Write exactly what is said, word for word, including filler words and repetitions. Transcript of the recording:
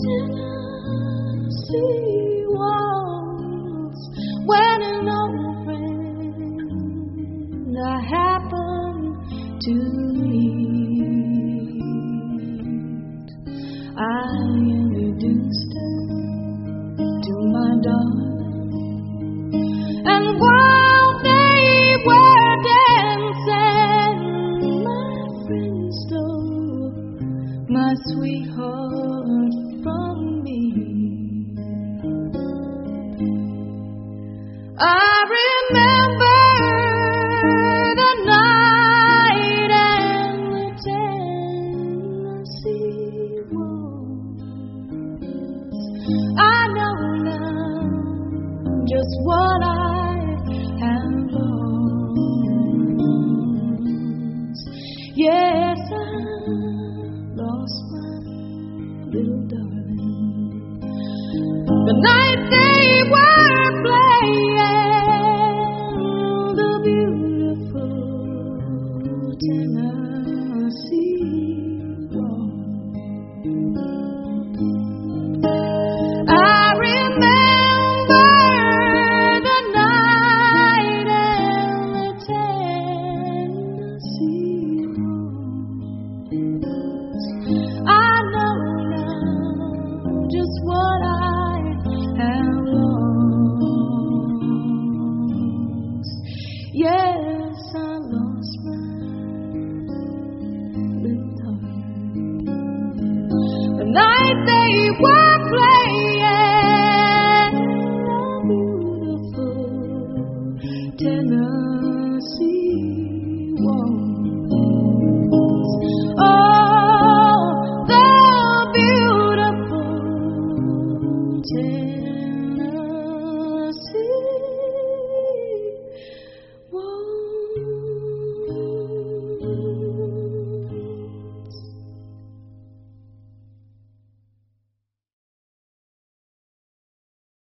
Tennessee walls when an old friend I happened to meet. I introduced her to my darling, and while they were dancing, my friend stole my sweetheart from me. I remember the night and the Tennessee walls. I know now just what I have lost. Yes, I lost my little darling the night they were playing the beautiful Tennessee waltz. I remember the night and the Tennessee waltz. I know now just what I have lost. Yes, I lost my little darling the night they were playing the beautiful Tennessee waltz. Oh, the beautiful Tennessee